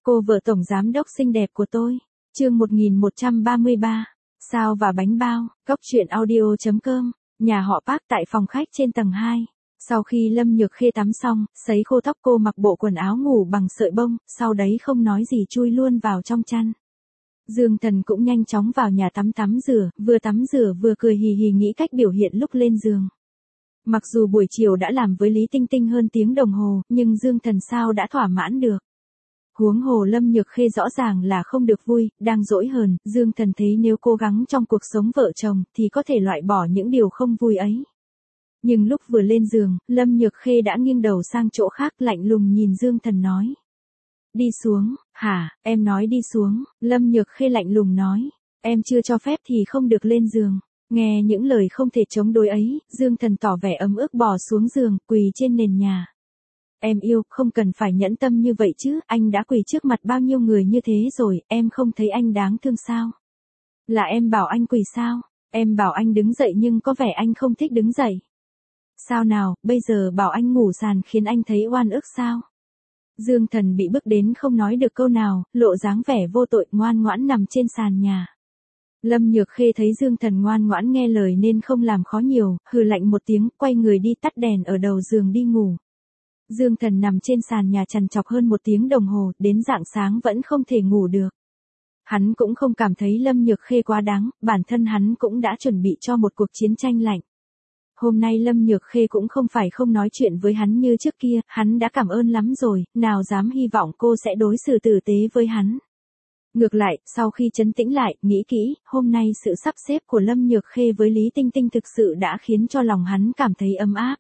Cô vợ tổng giám đốc xinh đẹp của tôi. Chương 1133. Sao và bánh bao. Góc truyện audio.com. Nhà họ Park tại phòng khách trên tầng 2. Sau khi Lâm Nhược Khê tắm xong, sấy khô tóc, cô mặc bộ quần áo ngủ bằng sợi bông, sau đấy không nói gì chui luôn vào trong chăn. Dương Thần cũng nhanh chóng vào nhà tắm rửa, vừa cười hì hì nghĩ cách biểu hiện lúc lên giường. Mặc dù buổi chiều đã làm với Lý Tinh Tinh hơn tiếng đồng hồ, nhưng Dương Thần sao đã thỏa mãn được. Huống hồ Lâm Nhược Khê rõ ràng là không được vui, đang dỗi hờn, Dương Thần thấy nếu cố gắng trong cuộc sống vợ chồng thì có thể loại bỏ những điều không vui ấy. Nhưng lúc vừa lên giường, Lâm Nhược Khê đã nghiêng đầu sang chỗ khác, lạnh lùng nhìn Dương Thần nói. Đi xuống. Hả, em nói đi xuống. Lâm Nhược Khê lạnh lùng nói. Em chưa cho phép thì không được lên giường. Nghe những lời không thể chống đối ấy, Dương Thần tỏ vẻ ấm ức bò xuống giường, quỳ trên nền nhà. Em yêu, không cần phải nhẫn tâm như vậy chứ, anh đã quỳ trước mặt bao nhiêu người như thế rồi, em không thấy anh đáng thương sao? Là em bảo anh quỳ sao? Em bảo anh đứng dậy nhưng có vẻ anh không thích đứng dậy. Sao nào, bây giờ bảo anh ngủ sàn khiến anh thấy oan ức sao? Dương Thần bị bức đến không nói được câu nào, lộ dáng vẻ vô tội ngoan ngoãn nằm trên sàn nhà. Lâm Nhược Khê thấy Dương Thần ngoan ngoãn nghe lời nên không làm khó nhiều, hừ lạnh một tiếng, quay người đi tắt đèn ở đầu giường đi ngủ. Dương Thần nằm trên sàn nhà trằn trọc hơn 1 tiếng đồng hồ, đến rạng sáng vẫn không thể ngủ được. Hắn cũng không cảm thấy Lâm Nhược Khê quá đáng, bản thân hắn cũng đã chuẩn bị cho một cuộc chiến tranh lạnh. Hôm nay Lâm Nhược Khê cũng không phải không nói chuyện với hắn như trước kia, hắn đã cảm ơn lắm rồi, nào dám hy vọng cô sẽ đối xử tử tế với hắn. Ngược lại, sau khi trấn tĩnh lại, nghĩ kỹ, hôm nay sự sắp xếp của Lâm Nhược Khê với Lý Tinh Tinh thực sự đã khiến cho lòng hắn cảm thấy ấm áp.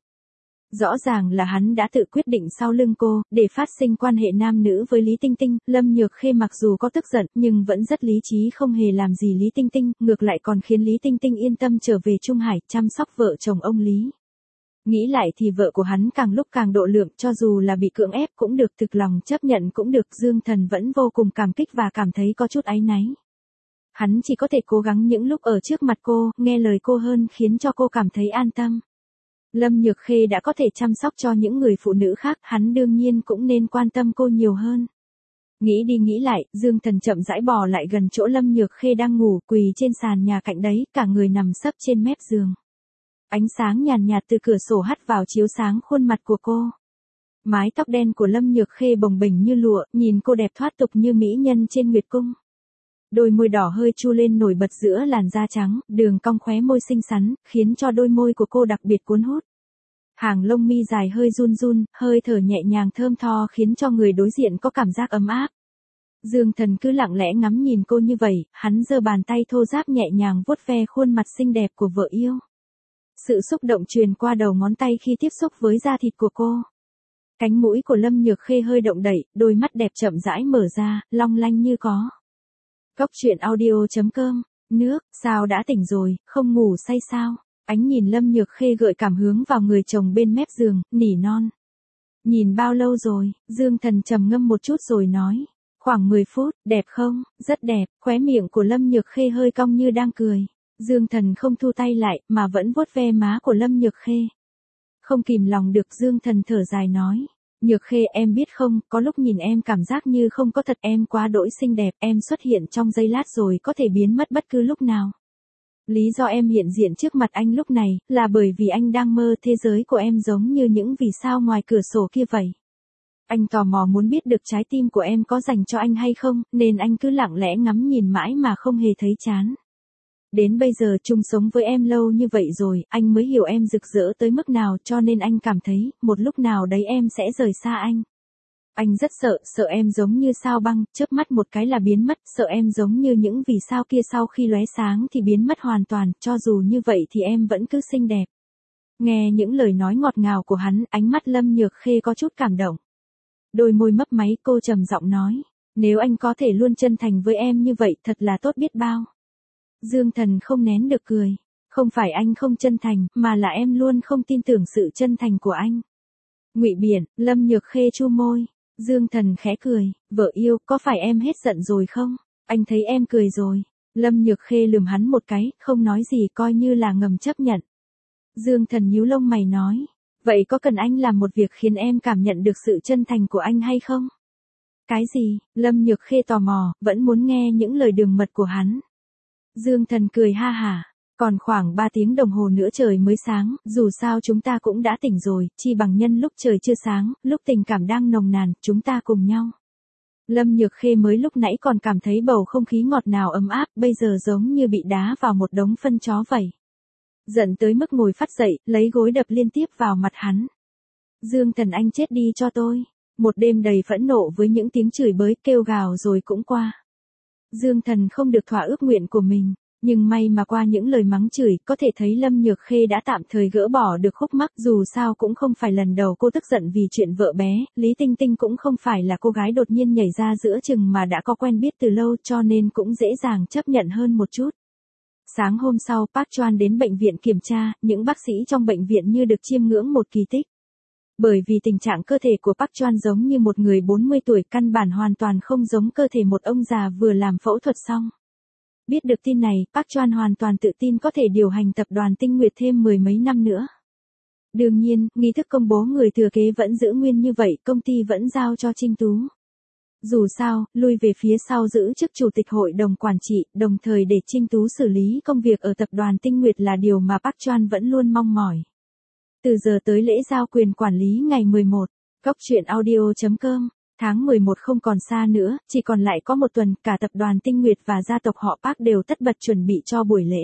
Rõ ràng là hắn đã tự quyết định sau lưng cô, để phát sinh quan hệ nam nữ với Lý Tinh Tinh. Lâm Nhược Khê mặc dù có tức giận, nhưng vẫn rất lý trí, không hề làm gì Lý Tinh Tinh, ngược lại còn khiến Lý Tinh Tinh yên tâm trở về Trung Hải, chăm sóc vợ chồng ông Lý. Nghĩ lại thì vợ của hắn càng lúc càng độ lượng, cho dù là bị cưỡng ép cũng được, thực lòng chấp nhận cũng được, Dương Thần vẫn vô cùng cảm kích và cảm thấy có chút áy náy. Hắn chỉ có thể cố gắng những lúc ở trước mặt cô, nghe lời cô hơn, khiến cho cô cảm thấy an tâm. Lâm Nhược Khê đã có thể chăm sóc cho những người phụ nữ khác, hắn đương nhiên cũng nên quan tâm cô nhiều hơn. Nghĩ đi nghĩ lại, Dương Thần chậm rãi bò lại gần chỗ Lâm Nhược Khê đang ngủ, quỳ trên sàn nhà cạnh đấy, cả người nằm sấp trên mép giường. Ánh sáng nhàn nhạt từ cửa sổ hắt vào chiếu sáng khuôn mặt của cô. Mái tóc đen của Lâm Nhược Khê bồng bềnh như lụa, nhìn cô đẹp thoát tục như mỹ nhân trên nguyệt cung. Đôi môi đỏ hơi chu lên nổi bật giữa làn da trắng, đường cong khóe môi xinh xắn, khiến cho đôi môi của cô đặc biệt cuốn hút. Hàng lông mi dài hơi run run, hơi thở nhẹ nhàng thơm tho khiến cho người đối diện có cảm giác ấm áp. Dương Thần cứ lặng lẽ ngắm nhìn cô như vậy, hắn giơ bàn tay thô ráp nhẹ nhàng vuốt ve khuôn mặt xinh đẹp của vợ yêu. Sự xúc động truyền qua đầu ngón tay khi tiếp xúc với da thịt của cô. Cánh mũi của Lâm Nhược Khê hơi động đậy, đôi mắt đẹp chậm rãi mở ra, long lanh như có. Góc truyện audio.com. Nước, sao đã tỉnh rồi, không ngủ say sao? Ánh nhìn Lâm Nhược Khê gợi cảm hướng vào người chồng bên mép giường, nỉ non. Nhìn bao lâu rồi? Dương Thần trầm ngâm một chút rồi nói. Khoảng 10 phút, đẹp không? Rất đẹp. Khóe miệng của Lâm Nhược Khê hơi cong như đang cười. Dương Thần không thu tay lại, mà vẫn vuốt ve má của Lâm Nhược Khê. Không kìm lòng được, Dương Thần thở dài nói. Nhược Khê, em biết không, có lúc nhìn em cảm giác như không có thật, em quá đỗi xinh đẹp, em xuất hiện trong giây lát rồi có thể biến mất bất cứ lúc nào. Lý do em hiện diện trước mặt anh lúc này, là bởi vì anh đang mơ thế giới của em giống như những vì sao ngoài cửa sổ kia vậy. Anh tò mò muốn biết được trái tim của em có dành cho anh hay không, nên anh cứ lặng lẽ ngắm nhìn mãi mà không hề thấy chán. Đến bây giờ chung sống với em lâu như vậy rồi, anh mới hiểu em rực rỡ tới mức nào, cho nên anh cảm thấy, một lúc nào đấy em sẽ rời xa anh. Anh rất sợ em giống như sao băng, chớp mắt một cái là biến mất, sợ em giống như những vì sao kia sau khi lóe sáng thì biến mất hoàn toàn, cho dù như vậy thì em vẫn cứ xinh đẹp. Nghe những lời nói ngọt ngào của hắn, ánh mắt Lâm Nhược Khê có chút cảm động. Đôi môi mấp máy, cô trầm giọng nói, nếu anh có thể luôn chân thành với em như vậy thật là tốt biết bao. Dương Thần không nén được cười. Không phải anh không chân thành, mà là em luôn không tin tưởng sự chân thành của anh. Ngụy biện, Lâm Nhược Khê chu môi. Dương Thần khẽ cười, vợ yêu, có phải em hết giận rồi không? Anh thấy em cười rồi. Lâm Nhược Khê lườm hắn một cái, không nói gì, coi như là ngầm chấp nhận. Dương Thần nhíu lông mày nói, vậy có cần anh làm một việc khiến em cảm nhận được sự chân thành của anh hay không? Cái gì? Lâm Nhược Khê tò mò, vẫn muốn nghe những lời đường mật của hắn. Dương Thần cười ha hả. Còn khoảng 3 tiếng đồng hồ nữa trời mới sáng, dù sao chúng ta cũng đã tỉnh rồi, chi bằng nhân lúc trời chưa sáng, lúc tình cảm đang nồng nàn, chúng ta cùng nhau. Lâm Nhược Khê mới lúc nãy còn cảm thấy bầu không khí ngọt ngào ấm áp, bây giờ giống như bị đá vào một đống phân chó vậy. Giận tới mức ngồi phắt dậy, lấy gối đập liên tiếp vào mặt hắn. Dương Thần anh chết đi cho tôi. Một đêm đầy phẫn nộ với những tiếng chửi bới kêu gào rồi cũng qua. Dương Thần không được thỏa ước nguyện của mình, nhưng may mà qua những lời mắng chửi có thể thấy Lâm Nhược Khê đã tạm thời gỡ bỏ được khúc mắc, dù sao cũng không phải lần đầu cô tức giận vì chuyện vợ bé, Lý Tinh Tinh cũng không phải là cô gái đột nhiên nhảy ra giữa chừng mà đã có quen biết từ lâu cho nên cũng dễ dàng chấp nhận hơn một chút. Sáng hôm sau Park Choan đến bệnh viện kiểm tra, những bác sĩ trong bệnh viện như được chiêm ngưỡng một kỳ tích. Bởi vì tình trạng cơ thể của Park Choan giống như một người 40 tuổi, căn bản hoàn toàn không giống cơ thể một ông già vừa làm phẫu thuật xong. Biết được tin này, Park Choan hoàn toàn tự tin có thể điều hành tập đoàn Tinh Nguyệt thêm 10 mấy năm nữa. Đương nhiên, nghi thức công bố người thừa kế vẫn giữ nguyên như vậy, công ty vẫn giao cho Trinh Tú. Dù sao, lui về phía sau giữ chức chủ tịch hội đồng quản trị, đồng thời để Trinh Tú xử lý công việc ở tập đoàn Tinh Nguyệt là điều mà Park Choan vẫn luôn mong mỏi. Từ giờ tới lễ giao quyền quản lý ngày 11, Góc Chuyện Audio.com, tháng 11 không còn xa nữa, chỉ còn lại có một tuần, cả tập đoàn Tinh Nguyệt và gia tộc họ Park đều tất bật chuẩn bị cho buổi lễ.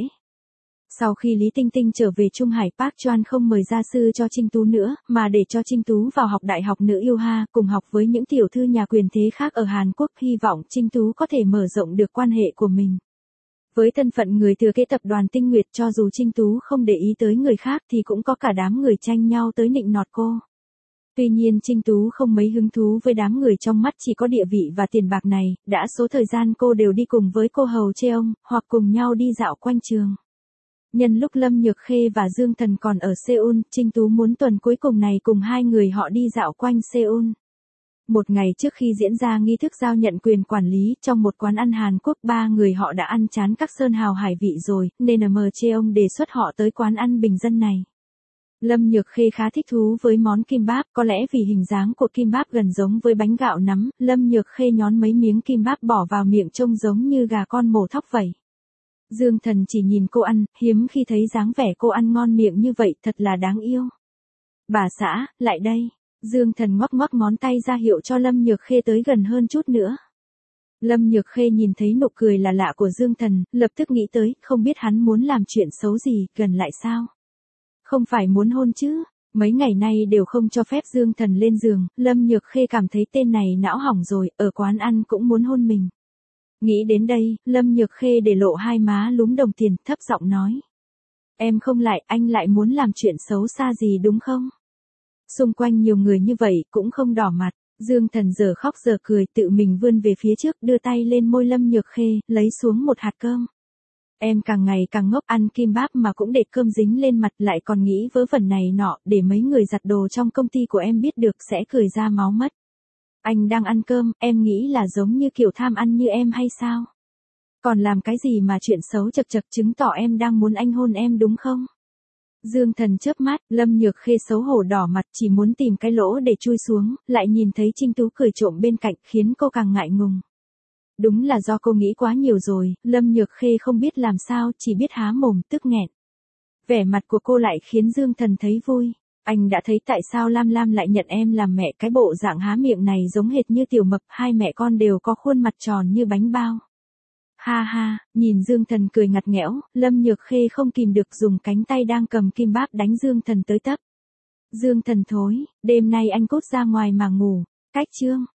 Sau khi Lý Tinh Tinh trở về Trung Hải, Park Choan không mời gia sư cho Trinh Tú nữa, mà để cho Trinh Tú vào học Đại học Nữ Yêu Ha, cùng học với những tiểu thư nhà quyền thế khác ở Hàn Quốc, hy vọng Trinh Tú có thể mở rộng được quan hệ của mình. Với thân phận người thừa kế tập đoàn Tinh Nguyệt, cho dù Trinh Tú không để ý tới người khác thì cũng có cả đám người tranh nhau tới nịnh nọt cô. Tuy nhiên Trinh Tú không mấy hứng thú với đám người trong mắt chỉ có địa vị và tiền bạc này, đã số thời gian cô đều đi cùng với cô hầu Cheong, hoặc cùng nhau đi dạo quanh trường. Nhân lúc Lâm Nhược Khê và Dương Thần còn ở Seoul, Trinh Tú muốn tuần cuối cùng này cùng hai người họ đi dạo quanh Seoul. Một ngày trước khi diễn ra nghi thức giao nhận quyền quản lý, trong một quán ăn Hàn Quốc, ba người họ đã ăn chán các sơn hào hải vị rồi, nên Cheong đề xuất họ tới quán ăn bình dân này. Lâm Nhược Khê khá thích thú với món kimbap, có lẽ vì hình dáng của kimbap gần giống với bánh gạo nắm, Lâm Nhược Khê nhón mấy miếng kimbap bỏ vào miệng trông giống như gà con mổ thóc vậy. Dương Thần chỉ nhìn cô ăn, hiếm khi thấy dáng vẻ cô ăn ngon miệng như vậy, thật là đáng yêu. Bà xã, lại đây. Dương Thần ngoắc ngoắc ngón tay ra hiệu cho Lâm Nhược Khê tới gần hơn chút nữa. Lâm Nhược Khê nhìn thấy nụ cười là lạ của Dương Thần, lập tức nghĩ tới, không biết hắn muốn làm chuyện xấu gì, gần lại sao? Không phải muốn hôn chứ? Mấy ngày nay đều không cho phép Dương Thần lên giường, Lâm Nhược Khê cảm thấy tên này não hỏng rồi, ở quán ăn cũng muốn hôn mình. Nghĩ đến đây, Lâm Nhược Khê để lộ hai má lúm đồng tiền, thấp giọng nói. Em không lại, anh lại muốn làm chuyện xấu xa gì đúng không? Xung quanh nhiều người như vậy, cũng không đỏ mặt. Dương Thần giờ khóc giờ cười, tự mình vươn về phía trước, đưa tay lên môi Lâm Nhược Khê, lấy xuống một hạt cơm. Em càng ngày càng ngốc, ăn kimbap mà cũng để cơm dính lên mặt, lại còn nghĩ vớ vẩn này nọ, để mấy người giặt đồ trong công ty của em biết được sẽ cười ra máu mất. Anh đang ăn cơm, em nghĩ là giống như kiểu tham ăn như em hay sao? Còn làm cái gì mà chuyện xấu chật chật, chứng tỏ em đang muốn anh hôn em đúng không? Dương Thần chớp mắt, Lâm Nhược Khê xấu hổ đỏ mặt, chỉ muốn tìm cái lỗ để chui xuống, lại nhìn thấy Trinh Tú cười trộm bên cạnh, khiến cô càng ngại ngùng. Đúng là do cô nghĩ quá nhiều rồi, Lâm Nhược Khê không biết làm sao, chỉ biết há mồm tức nghẹn. Vẻ mặt của cô lại khiến Dương Thần thấy vui. Anh đã thấy tại sao Lam Lam lại nhận em làm mẹ, cái bộ dạng há miệng này giống hệt như tiểu mập, hai mẹ con đều có khuôn mặt tròn như bánh bao. Ha ha, nhìn Dương Thần cười ngặt nghẽo, Lâm Nhược Khê không kìm được dùng cánh tay đang cầm kimbap đánh Dương Thần tới tấp. Dương Thần thối, đêm nay anh cút ra ngoài mà ngủ. Cách chương.